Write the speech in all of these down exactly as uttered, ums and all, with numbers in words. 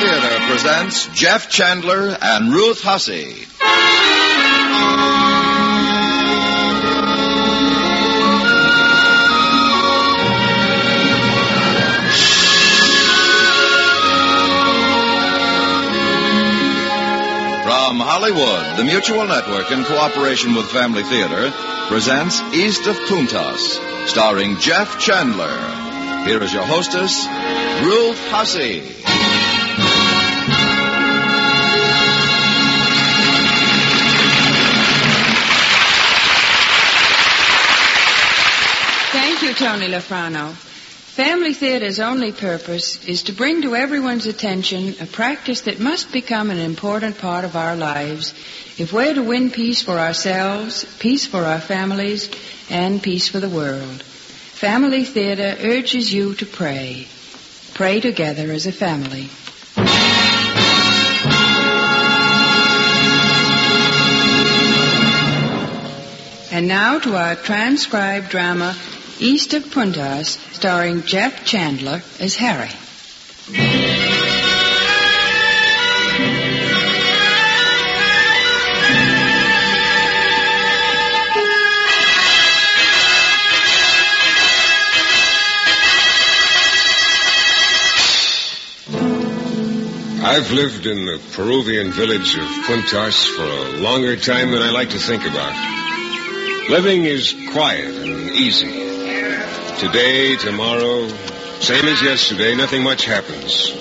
Theater presents Jeff Chandler and Ruth Hussey. From Hollywood, the Mutual Network, in cooperation with Family Theater, presents East of Puntas, starring Jeff Chandler. Here is your hostess, Ruth Hussey. Thank you, Tony Lafrano. Family Theater's only purpose is to bring to everyone's attention a practice that must become an important part of our lives if we're to win peace for ourselves, peace for our families, and peace for the world. Family Theater urges you to pray. Pray together as a family. And now to our transcribed drama, East of Puntas, starring Jeff Chandler as Harry. I've lived in the Peruvian village of Puntas for a longer time than I like to think about. Living is quiet and easy. Today, tomorrow, same as yesterday, nothing much happens.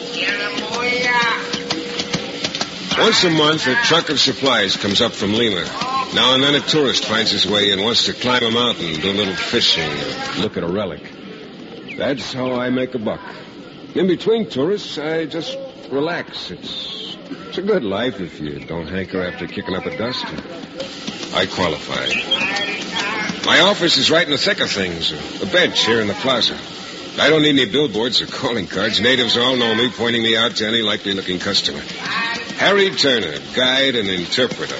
Once a month, a truck of supplies comes up from Lima. Now and then a tourist finds his way and wants to climb a mountain, do a little fishing, or look at a relic. That's how I make a buck. In between tourists, I just relax. It's, it's a good life if you don't hanker after kicking up a dust. I qualify. My office is right in the thick of things. A bench here in the plaza. I don't need any billboards or calling cards. Natives all know me, pointing me out to any likely-looking customer. Harry Turner, guide and interpreter.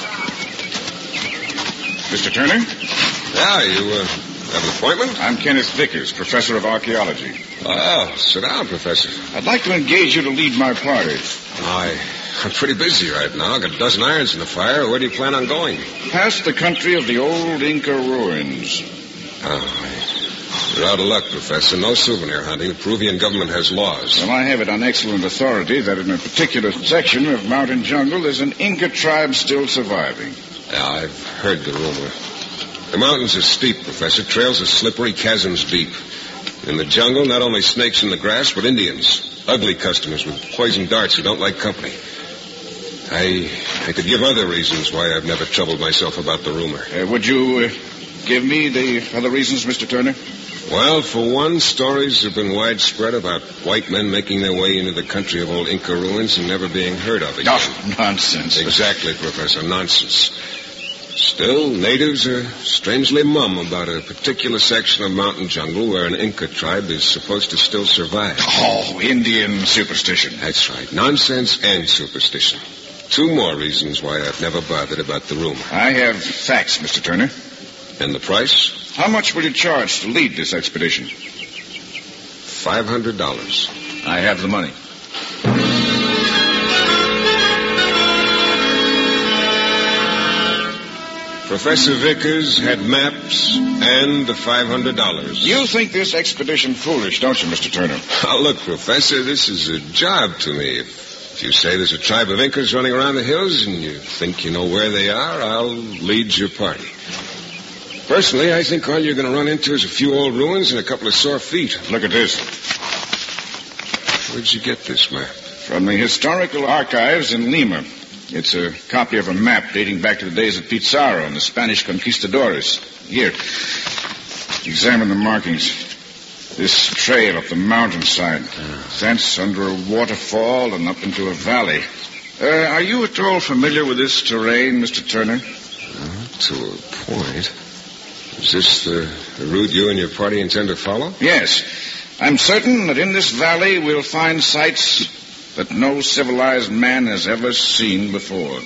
Mister Turner? Yeah, you uh, have an appointment? I'm Kenneth Vickers, professor of archaeology. Oh, sit down, Professor. I'd like to engage you to lead my party. I, I'm pretty busy right now. I've got a dozen irons in the fire. Where do you plan on going? Past the country of the old Inca ruins. Oh, you're out of luck, Professor. No souvenir hunting. The Peruvian government has laws. Well, I have it on excellent authority that in a particular section of mountain jungle there's an Inca tribe still surviving. Yeah, I've heard the rumor. The mountains are steep, Professor. Trails are slippery, chasms deep. In the jungle, not only snakes in the grass, but Indians. Ugly customers with poison darts who don't like company. I I could give other reasons why I've never troubled myself about the rumor. Uh, would you uh, give me the other reasons, Mister Turner? Well, for one, stories have been widespread about white men making their way into the country of old Inca ruins and never being heard of again. Oh, nonsense. Exactly, Professor, nonsense. Still, natives are strangely mum about a particular section of mountain jungle where an Inca tribe is supposed to still survive. Oh, Indian superstition. That's right. Nonsense and superstition. Two more reasons why I've never bothered about the rumor. I have facts, Mister Turner. And the price? How much will you charge to lead this expedition? Five hundred dollars. I have the money. Professor Vickers had maps and the five hundred dollars. You think this expedition foolish, don't you, Mister Turner? Oh, look, Professor, this is a job to me. If, if you say there's a tribe of Incas running around the hills and you think you know where they are, I'll lead your party. Personally, I think all you're going to run into is a few old ruins and a couple of sore feet. Look at this. Where'd you get this map? From the Historical Archives in Lima. It's a copy of a map dating back to the days of Pizarro and the Spanish conquistadores. Here, examine the markings. This trail up the mountainside, thence under a waterfall and up into a valley. Uh, are you at all familiar with this terrain, Mister Turner? Uh, to a point. Is this the, the route you and your party intend to follow? Yes. I'm certain that in this valley we'll find sights that no civilized man has ever seen before.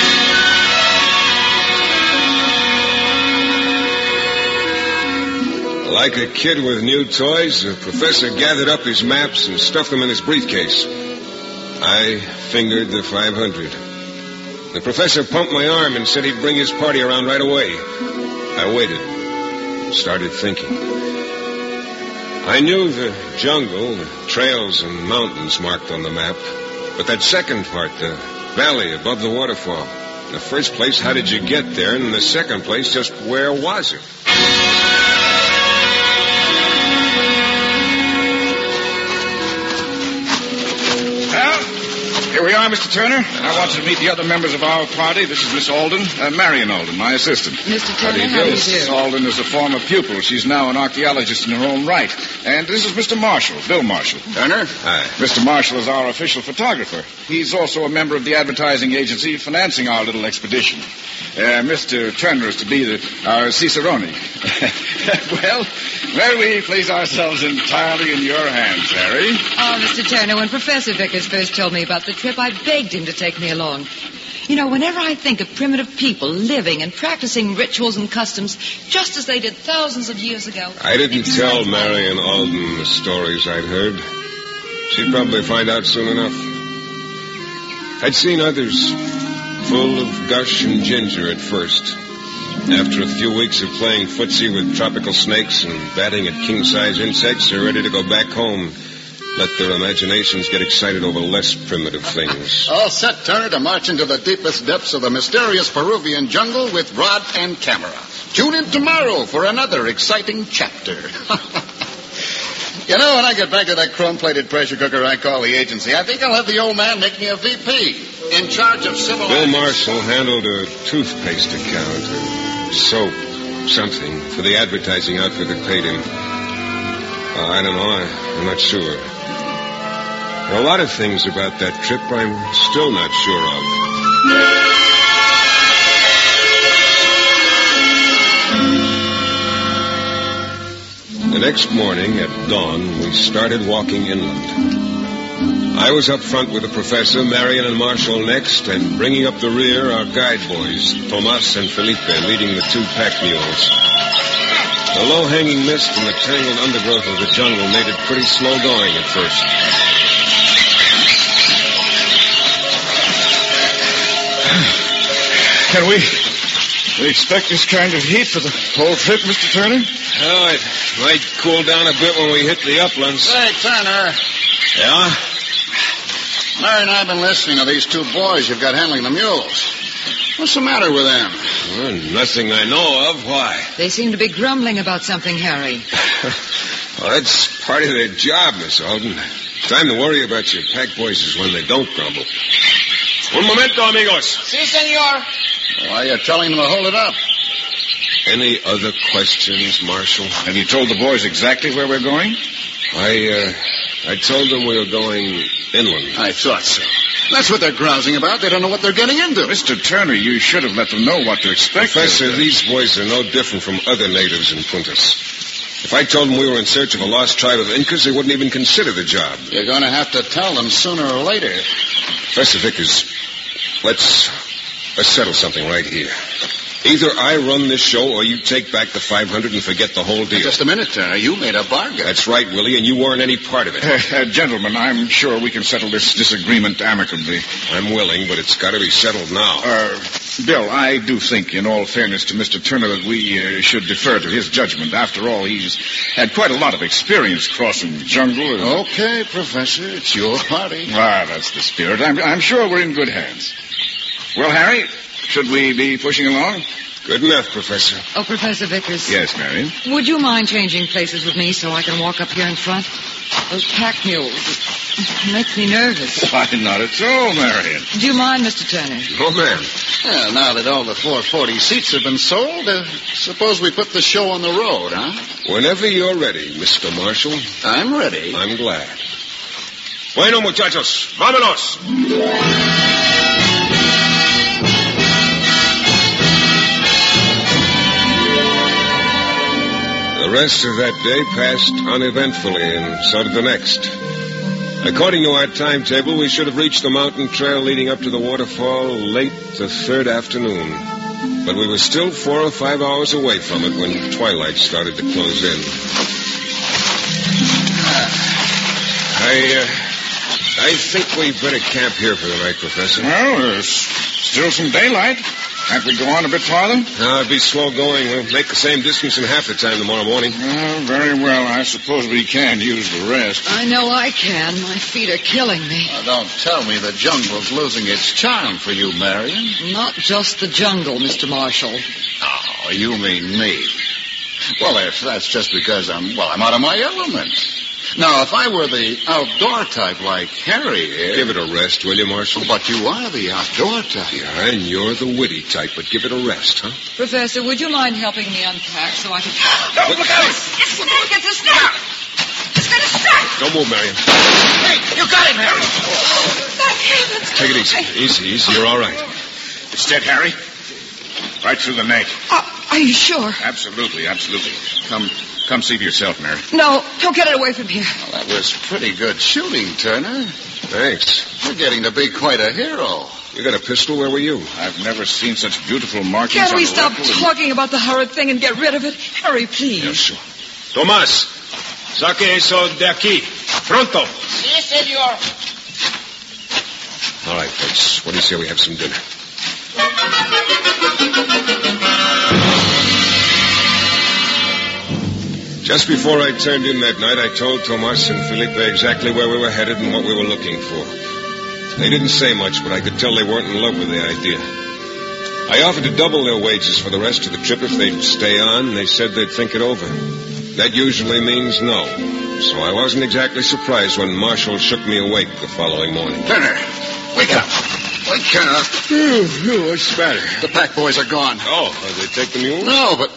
Like a kid with new toys, the professor gathered up his maps and stuffed them in his briefcase. I fingered the five hundred. The professor pumped my arm and said he'd bring his party around right away. I waited and started thinking. I knew the jungle, the trails and mountains marked on the map, but that second part, the valley above the waterfall. In the first place, how did you get there? And in the second place, just where was it? Here we are, Mister Turner. I want you to meet the other members of our party. This is Miss Alden, uh, Marion Alden, my assistant. Mister Turner, how do you do? Miss Alden is a former pupil. She's now an archaeologist in her own right. And this is Mister Marshall, Bill Marshall. Turner? Hi. Mister Marshall is our official photographer. He's also a member of the advertising agency financing our little expedition. Uh, Mister Turner is to be the, our cicerone. well, well, we place ourselves entirely in your hands, Harry. Oh, Mister Turner, when Professor Vickers first told me about the trip, I begged him to take me along. You know, whenever I think of primitive people living and practicing rituals and customs just as they did thousands of years ago... I didn't tell Marion Alden the stories I'd heard. She'd probably find out soon enough. I'd seen others full of gush and ginger at first. After a few weeks of playing footsie with tropical snakes and batting at king-size insects, they're ready to go back home. Let their imaginations get excited over less primitive things. All set, Turner, to march into the deepest depths of the mysterious Peruvian jungle with rod and camera. Tune in tomorrow for another exciting chapter. You know, when I get back to that chrome-plated pressure cooker I call the agency, I think I'll have the old man make me a V P in charge of civil... Bill Marshall handled a toothpaste account, or soap, something, for the advertising outfit that paid him. Uh, I don't know. I, I'm not sure. There are a lot of things about that trip I'm still not sure of. The next morning at dawn, we started walking inland. I was up front with the professor, Marion and Marshall next, and bringing up the rear, our guide boys, Tomas and Felipe, leading the two pack mules. The low-hanging mist and the tangled undergrowth of the jungle made it pretty slow going at first. Can we, we expect this kind of heat for the whole trip, Mister Turner? Oh, it might cool down a bit when we hit the uplands. Hey, Turner. Yeah? Mary and I have been listening to these two boys you've got handling the mules. What's the matter with them? Well, nothing I know of. Why? They seem to be grumbling about something, Harry. Well, that's part of their job, Miss Alden. Time to worry about your pack boys is when they don't grumble. Un momento, amigos. Si, senor. Why are you telling them to hold it up? Any other questions, Marshal? Have you told the boys exactly where we're going? I, uh, I told them we were going inland. I thought so. That's what they're grousing about. They don't know what they're getting into. Mister Turner, you should have let them know what to expect. Professor, these boys are no different from other natives in Puntas. If I told them we were in search of a lost tribe of Incas, they wouldn't even consider the job. You're going to have to tell them sooner or later. Professor Vickers, let's, let's settle something right here. Either I run this show or you take back the five hundred and forget the whole deal. Just a minute, Turner. You made a bargain. That's right, Willie, and you weren't any part of it. Uh, uh, gentlemen, I'm sure we can settle this disagreement amicably. I'm willing, but it's got to be settled now. Uh, Bill, I do think, in all fairness to Mister Turner, that we uh, should defer to his judgment. After all, he's had quite a lot of experience crossing the jungle. And... Okay, Professor, it's your party. Ah, that's the spirit. I'm, I'm sure we're in good hands. Well, Harry, should we be pushing along? Good enough, Professor. Oh, Professor Vickers. Yes, Marion? Would you mind changing places with me so I can walk up here in front? Those pack mules, it makes me nervous. Why, not at all, Marion. Do you mind, Mister Turner? Oh, ma'am. Well, now that all the four forty seats have been sold, uh, suppose we put the show on the road, huh? Whenever you're ready, Mister Marshall. I'm ready. I'm glad. Bueno, muchachos, vámonos. The rest of that day passed uneventfully, and so did the next. According to our timetable, we should have reached the mountain trail leading up to the waterfall late the third afternoon. But we were still four or five hours away from it when twilight started to close in. I, uh, I think we better camp here for the night, Professor. Well, there's still some daylight. Can't we go on a bit farther? No, it'd be slow going. We'll make the same distance in half the time tomorrow morning. Well, very well. I suppose we can use the rest. I know I can. My feet are killing me. Now, don't tell me the jungle's losing its charm for you, Marion. Not just the jungle, Mister Marshall. Oh, you mean me. Well, if that's just because I'm, well, I'm out of my element. Now, if I were the outdoor type like Harry is... Give it a rest, will you, Marshal? But you are the outdoor type. Yeah, and you're the witty type, but give it a rest, huh? Professor, would you mind helping me unpack so I can... No, look out! It's a snake! It's a snake! It's going to strike! Don't move, Marion. Hey, you got him, Harry! Thank heavens! Take it easy. Easy, easy. You're all right. It's dead, Harry. Right through the neck. Uh, are you sure? Absolutely, absolutely. Come, come see for yourself, Mary. No, don't get it away from here. Well, that was pretty good shooting, Turner. Thanks. You're getting to be quite a hero. You got a pistol? Where were you? I've never seen such beautiful markings Can't on we the stop rifle and- talking about the horrid thing and get rid of it? Hurry, please. Yeah, sure. Tomás, saque eso de aquí. Pronto. Sí, senor. All right, folks. What do you say we have some dinner? Just before I turned in that night, I told Tomas and Felipe exactly where we were headed and what we were looking for. They didn't say much, but I could tell they weren't in love with the idea. I offered to double their wages for the rest of the trip if they'd stay on, and they said they'd think it over. That usually means no. So I wasn't exactly surprised when Marshall shook me awake the following morning. Turner, wake up. Wake up. Oh, what's the matter? The pack boys are gone. Oh, did they take the mule? No, but...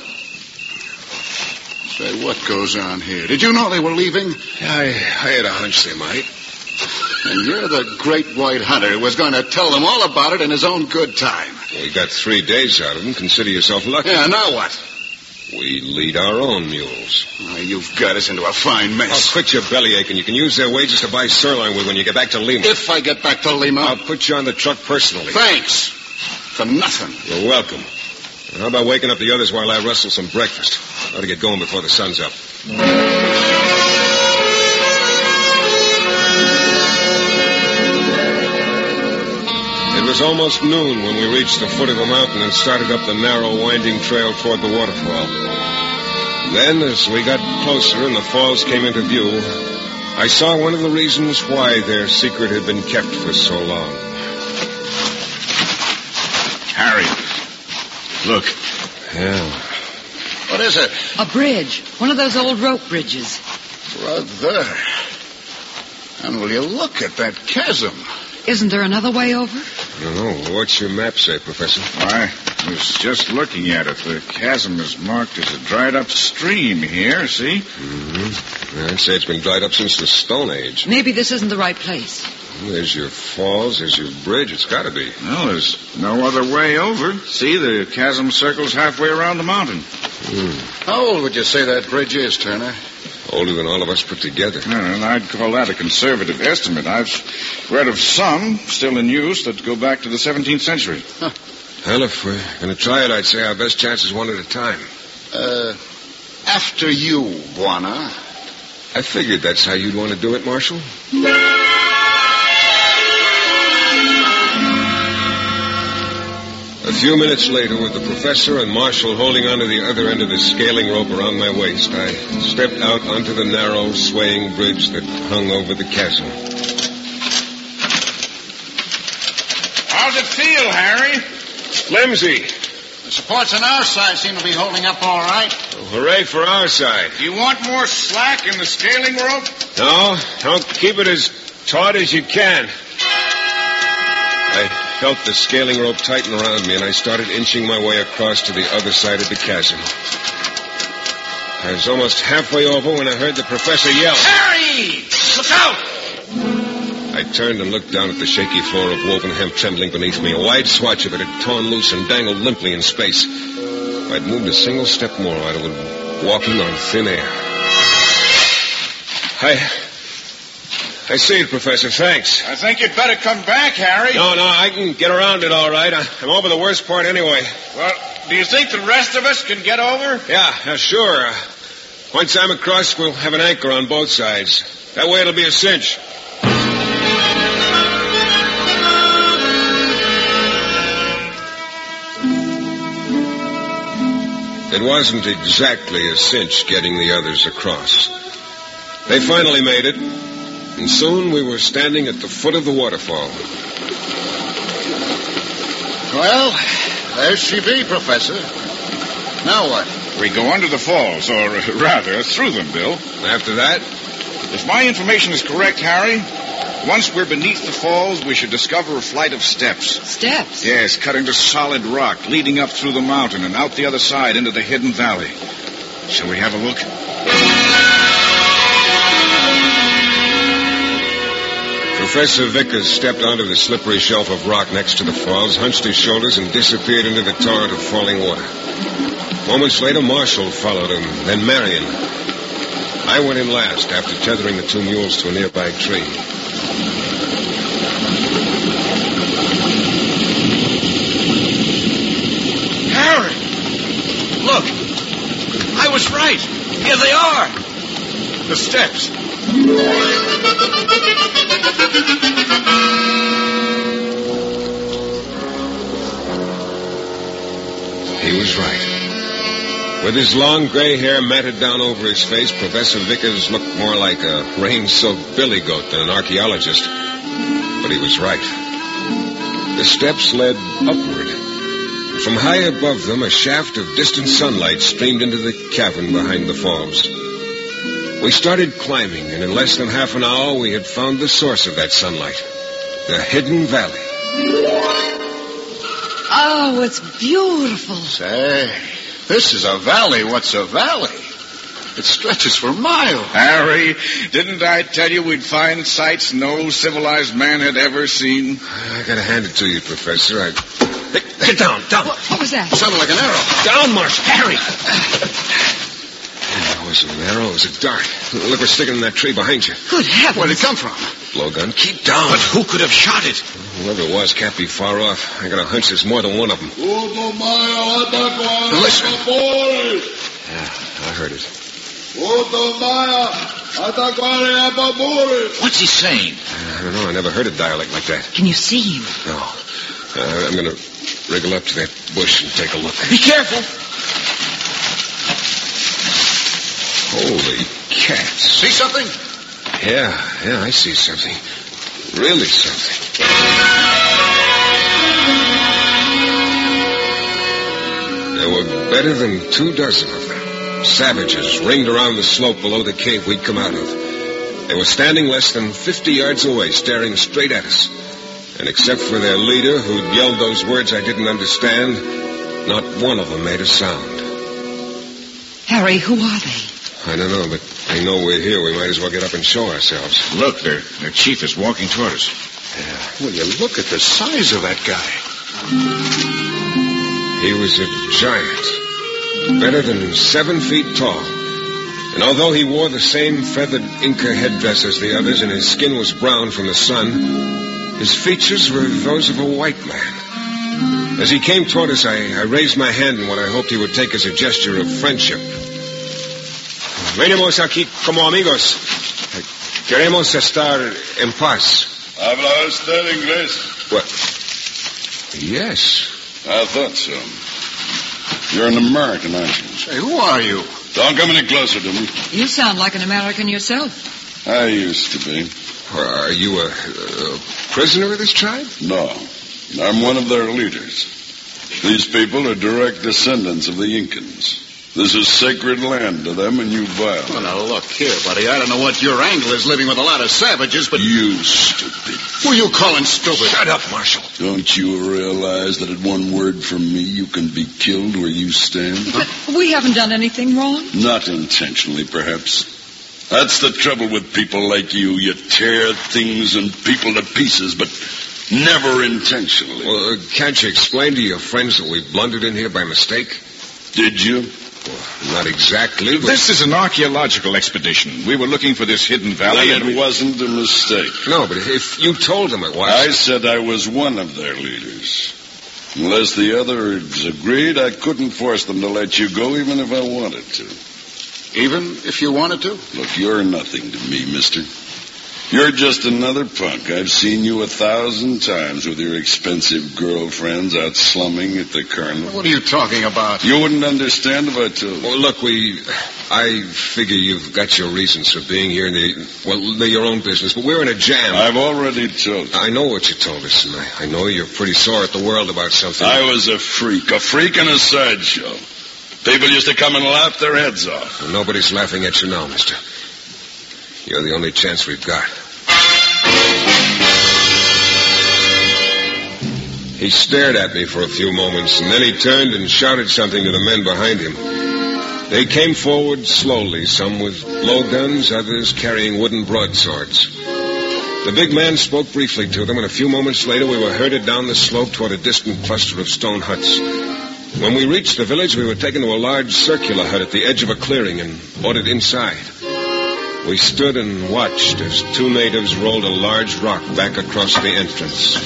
Say, what goes on here? Did you know they were leaving? I, I had a hunch they might. And you're the great white hunter who was going to tell them all about it in his own good time. We got three days out of them. Consider yourself lucky. Yeah, now what? We lead our own mules. Oh, you've got us into a fine mess. I'll quit your bellyache, and you can use their wages to buy sirloin with when you get back to Lima. If I get back to Lima... I'll put you on the truck personally. Thanks. For nothing. You're welcome. And how about waking up the others while I rustle some breakfast? Ought to get going before the sun's up. It was almost noon when we reached the foot of the mountain and started up the narrow, winding trail toward the waterfall. Then, as we got closer and the falls came into view, I saw one of the reasons why their secret had been kept for so long. Harry, look. Yeah. What is it? A bridge. One of those old rope bridges. Brother. And will you look at that chasm? Isn't there another way over? I don't know. What's your map say, Professor? I was just looking at it. The chasm is marked as a dried-up stream here, see? Mm-hmm. I'd say it's been dried up since the Stone Age. Maybe this isn't the right place. There's your falls, there's your bridge. It's got to be. Well, there's no other way over. See, the chasm circles halfway around the mountain. Hmm. How old would you say that bridge is, Turner? Older than all of us put together. And I'd call that a conservative estimate. I've read of some still in use that go back to the seventeenth century. Huh. Well, if we're going to try it, I'd say our best chance is one at a time. Uh, after you, Buana. I figured that's how you'd want to do it, Marshal. A few minutes later, with the professor and Marshal holding onto the other end of the scaling rope around my waist, I stepped out onto the narrow, swaying bridge that hung over the chasm. How's it feel, Harry? Flimsy. The supports on our side seem to be holding up all right. Oh, hooray for our side. Do you want more slack in the scaling rope? No, don't keep it as taut as you can. I felt the scaling rope tighten around me, and I started inching my way across to the other side of the chasm. I was almost halfway over when I heard the professor yell. Harry! Look out! I turned and looked down at the shaky floor of woven hemp trembling beneath me. A wide swatch of it had torn loose and dangled limply in space. If I'd moved a single step more, I'd have been walking on thin air. I... I see it, Professor. Thanks. I think you'd better come back, Harry. No, no, I can get around it all right. I'm over the worst part anyway. Well, do you think the rest of us can get over? Yeah, yeah, sure. Uh, once I'm across, we'll have an anchor on both sides. That way it'll be a cinch. It wasn't exactly a cinch getting the others across. They finally made it, and soon we were standing at the foot of the waterfall. Well, there she be, Professor. Now what? We go under the falls, or rather, through them, Bill. After that, If my information is correct, Harry, once we're beneath the falls, we should discover a flight of steps. Steps? Yes, cut into solid rock, leading up through the mountain and out the other side into the hidden valley. Shall we have a look? Professor Vickers stepped onto the slippery shelf of rock next to the falls, hunched his shoulders, and disappeared into the torrent of falling water. Moments later, Marshall followed him, then Marion. I went in last, after tethering the two mules to a nearby tree. Harry! Look! I was right! Here they are! The steps. He was right. With his long gray hair matted down over his face, Professor Vickers looked more like a rain-soaked billy goat than an archaeologist. But he was right. The steps led upward. And from high above them, a shaft of distant sunlight streamed into the cavern behind the falls. We started climbing, and in less than half an hour, we had found the source of that sunlight. The hidden valley. Oh, it's beautiful. Say, this is a valley. What's a valley? It stretches for miles. Harry, didn't I tell you we'd find sights no civilized man had ever seen? I gotta hand it to you, Professor. I... Hey, get down, down. What, what was that? Sounded like an arrow. Down, Marshall. Harry. It wasn't an arrow. It was a dart. Look, we're sticking in that tree behind you. Good heavens. Where'd it come from? Blowgun. Keep down. But who could have shot it? Whoever it was can't be far off. I got a hunch there's more than one of them. Listen. Yeah, I heard it. What's he saying? I don't know. I never heard a dialect like that. Can you see him? No. Uh, I'm going to wriggle up to that bush and take a look. Be careful. Holy cats. See something? Yeah, yeah, I see something. Really something. There were better than two dozen of them. Savages ringed around the slope below the cave we'd come out of. They were standing less than fifty yards away, staring straight at us. And except for their leader, who'd yelled those words I didn't understand, not one of them made a sound. Harry, who are they? I don't know, but they know we're here. We might as well get up and show ourselves. Look, their, their chief is walking toward us. Will you look at the size of that guy? He was a giant, better than seven feet tall. And although he wore the same feathered Inca headdress as the others and his skin was brown from the sun, his features were those of a white man. As he came toward us, I, I raised my hand in what I hoped he would take as a gesture of friendship. Venimos aquí como amigos. Queremos estar en paz. ¿Habla usted inglés? What? Yes. I thought so. You're an American, aren't you? Say, who are you? Don't come any closer to me. You sound like an American yourself. I used to be. Are you a, a prisoner of this tribe? No. I'm one of their leaders. These people are direct descendants of the Incans. This is sacred land to them, and you violate. Oh, now, look here, buddy. I don't know what your angle is living with a lot of savages, but... You stupid. Who are you calling stupid? Shut up, Marshal. Don't you realize that at one word from me, you can be killed where you stand? But we haven't done anything wrong. Not intentionally, perhaps. That's the trouble with people like you. You tear things and people to pieces, but never intentionally. Well, uh, can't you explain to your friends that we blundered in here by mistake? Did you? Well, not exactly, but... This is an archaeological expedition. We were looking for this hidden valley. Then and it we... wasn't a mistake. No, but if you told them it was... I said I was one of their leaders. Unless the others agreed, I couldn't force them to let you go, even if I wanted to. Even if you wanted to? Look, you're nothing to me, mister. You're just another punk. I've seen you a thousand times with your expensive girlfriends out slumming at the carnival. What are you talking about? You wouldn't understand if I told you. Well, look, we... I figure you've got your reasons for being here. In the, well, they're your own business, but we're in a jam. I've already told you. I know what you told us, and I, I know you're pretty sore at the world about something. I was a freak. A freak in a sideshow. People used to come and laugh their heads off. Well, nobody's laughing at you now, mister. You're the only chance we've got. He stared at me for a few moments, and then he turned and shouted something to the men behind him. They came forward slowly, some with blowguns, others carrying wooden broadswords. The big man spoke briefly to them, and a few moments later we were herded down the slope toward a distant cluster of stone huts. When we reached the village, we were taken to a large circular hut at the edge of a clearing and ordered inside. We stood and watched as two natives rolled a large rock back across the entrance.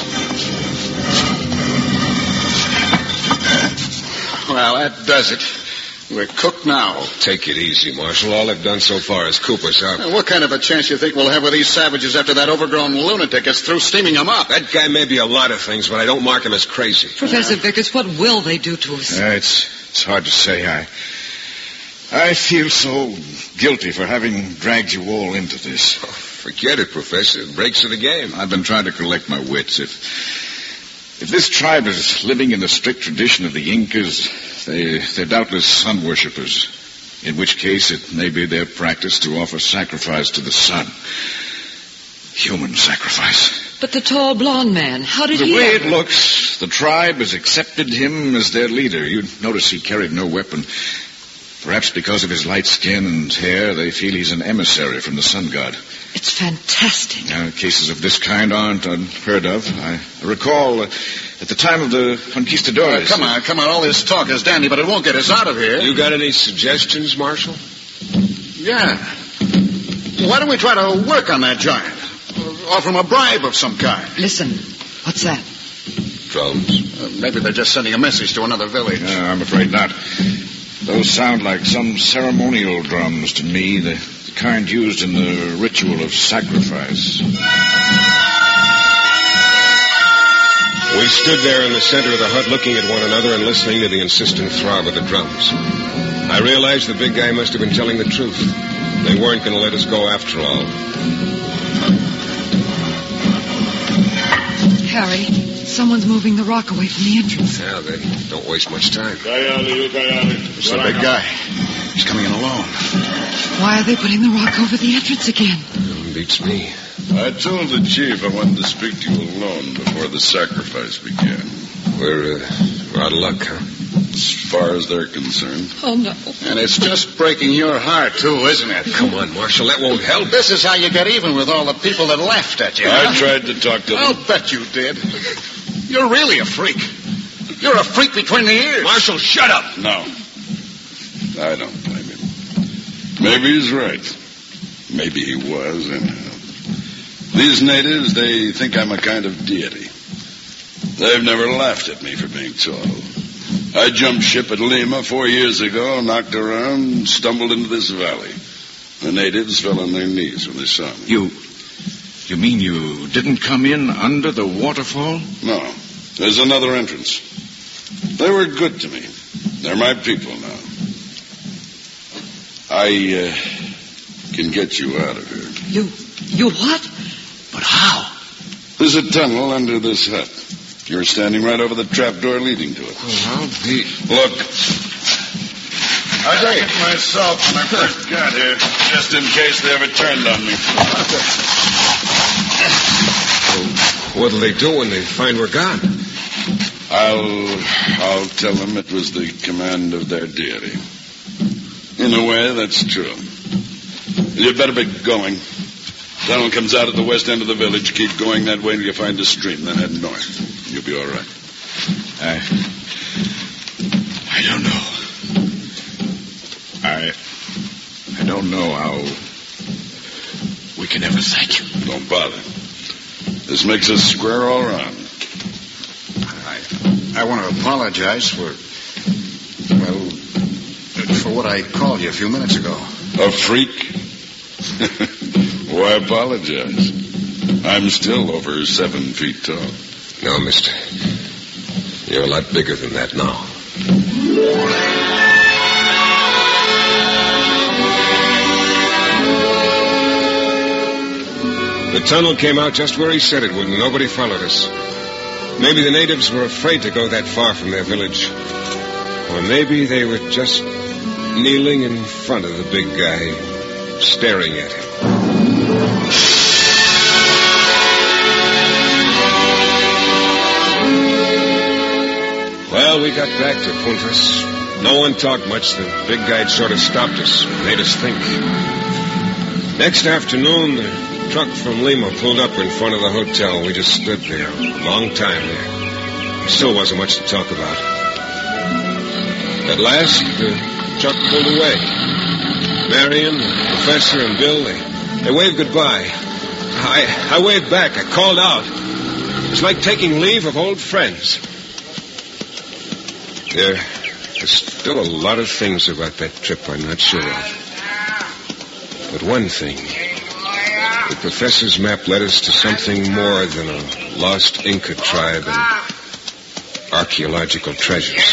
Well, that does it. We're cooked now. Take it easy, Marshal. All they've done so far is coop us up. Now, what kind of a chance do you think we'll have with these savages after that overgrown lunatic gets through steaming them up? That guy may be a lot of things, but I don't mark him as crazy. Professor Vickers, what will they do to us? Uh, it's it's hard to say. I I feel so guilty for having dragged you all into this. Oh, forget it, Professor. It breaks of the game. I've been trying to collect my wits. If if this tribe is living in the strict tradition of the Incas, they, they're doubtless sun worshippers, in which case it may be their practice to offer sacrifice to the sun. Human sacrifice. But the tall blonde man, how did the he... The way ever... it looks, the tribe has accepted him as their leader. You'd notice he carried no weapon. Perhaps because of his light skin and hair, they feel he's an emissary from the sun god. It's fantastic. Now, cases of this kind aren't unheard of. I recall uh, at the time of the conquistadores... Uh, come on, come on. All this talk is dandy, but it won't get us out of here. You got any suggestions, Marshal? Yeah. Why don't we try to work on that giant? Offer him a bribe of some kind. Listen, what's that? Drums. Uh, maybe they're just sending a message to another village. Uh, I'm afraid not. Those sound like some ceremonial drums to me, the, the kind used in the ritual of sacrifice. We stood there in the center of the hut looking at one another and listening to the insistent throb of the drums. I realized the big guy must have been telling the truth. They weren't going to let us go after all. Harry, someone's moving the rock away from the entrance. Yeah, they don't waste much time. It's the big guy. He's coming in alone. Why are they putting the rock over the entrance again? It beats me. I told the chief I wanted to speak to you alone before the sacrifice began. We're, uh, we're out of luck, huh? As far as they're concerned. Oh, no. And it's just breaking your heart, too, isn't it? Come on, Marshal, that won't help. This is how you get even with all the people that laughed at you. I huh? tried to talk to them. I'll bet you did. You're really a freak. You're a freak between the ears. Marshal, shut up. No. I don't blame him. Maybe he's right. Maybe he was, anyhow. These natives, they think I'm a kind of deity. They've never laughed at me for being tall. I jumped ship at Lima four years ago, knocked around, stumbled into this valley. The natives fell on their knees when they saw me. You... You mean you didn't come in under the waterfall? No. There's another entrance. They were good to me. They're my people now. I, uh, can get you out of here. You... you what? But how? There's a tunnel under this hut. You're standing right over the trapdoor leading to it. Oh, I'll be... Look. I did it myself when I first got here, just in case they ever turned on me. What'll they do when they find we're gone? I'll, I'll tell them it was the command of their deity. In a way, that's true. You'd better be going. Tunnel comes out at the west end of the village. Keep going that way until you find a stream, then head north. You'll be all right. I... I don't know. I... I don't know how we can ever thank you. Don't bother. This makes us square all around. I... I want to apologize for... Well, for what I called you a few minutes ago. A freak? Oh, I apologize. I'm still over seven feet tall. No, mister. You're a lot bigger than that now. The tunnel came out just where he said it would, and nobody followed us. Maybe the natives were afraid to go that far from their village. Or maybe they were just kneeling in front of the big guy, staring at him. Well, we got back to Puntas. No one talked much. The big guy sort of stopped us, made us think. Next afternoon, the truck from Lima pulled up in front of the hotel. We just stood there a long time there. There still wasn't much to talk about. At last, the truck pulled away. Marion, the professor, and Bill, they, they waved goodbye. I, I waved back. I called out. It was like taking leave of old friends. There, there's still a lot of things about that trip I'm not sure of. But one thing, the professor's map led us to something more than a lost Inca tribe and archaeological treasures.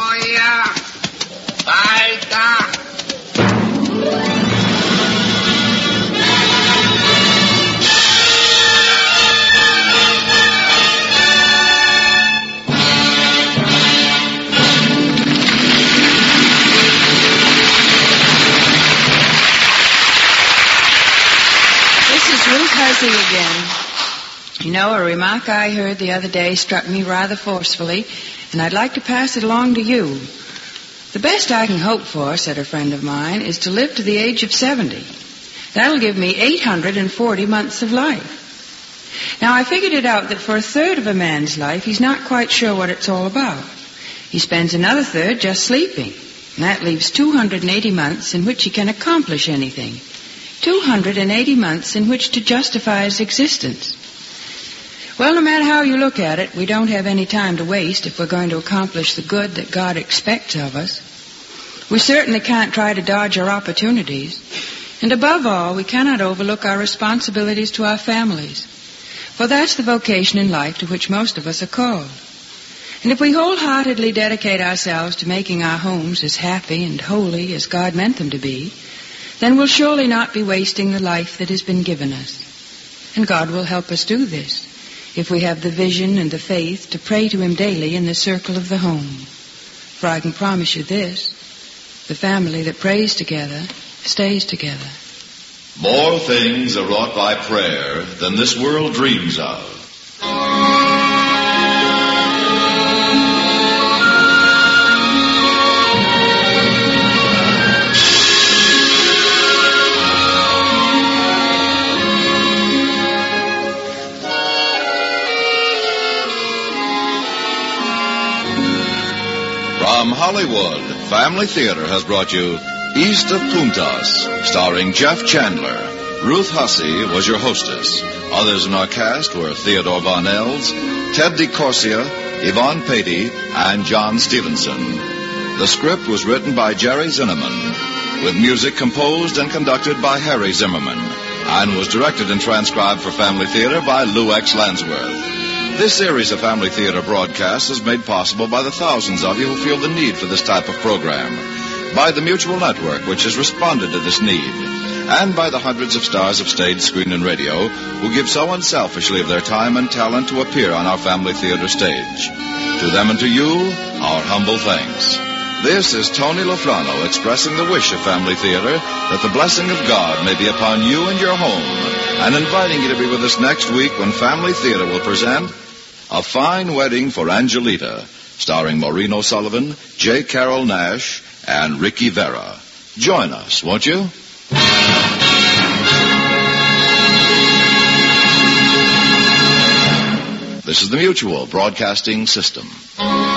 Again. You know, a remark I heard the other day struck me rather forcefully, and I'd like to pass it along to you. The best I can hope for, said a friend of mine, is to live to the age of seventy. That'll give me eight hundred forty months of life. Now, I figured it out that for a third of a man's life, he's not quite sure what it's all about. He spends another third just sleeping, and that leaves two hundred eighty months in which he can accomplish anything. two hundred eighty months in which to justify his existence. Well, no matter how you look at it, we don't have any time to waste if we're going to accomplish the good that God expects of us. We certainly can't try to dodge our opportunities. And above all, we cannot overlook our responsibilities to our families. For that's the vocation in life to which most of us are called. And if we wholeheartedly dedicate ourselves to making our homes as happy and holy as God meant them to be, then we'll surely not be wasting the life that has been given us. And God will help us do this if we have the vision and the faith to pray to Him daily in the circle of the home. For I can promise you this, the family that prays together stays together. More things are wrought by prayer than this world dreams of. From Hollywood, Family Theater has brought you East of Puntas, starring Jeff Chandler. Ruth Hussey was your hostess. Others in our cast were Theodore Von Els, Ted DeCorsia, Yvonne Patey, and John Stevenson. The script was written by Jerry Zinnemann, with music composed and conducted by Harry Zimmerman, and was directed and transcribed for Family Theater by Lou X. Lansworth. This series of Family Theater broadcasts is made possible by the thousands of you who feel the need for this type of program, by the Mutual Network, which has responded to this need, and by the hundreds of stars of stage, screen, and radio who give so unselfishly of their time and talent to appear on our Family Theater stage. To them and to you, our humble thanks. This is Tony Lofrano expressing the wish of Family Theater that the blessing of God may be upon you and your home, and inviting you to be with us next week when Family Theater will present A Fine Wedding for Angelita, starring Maureen O'Sullivan, J. Carroll Nash, and Ricky Vera. Join us, won't you? This is the Mutual Broadcasting System.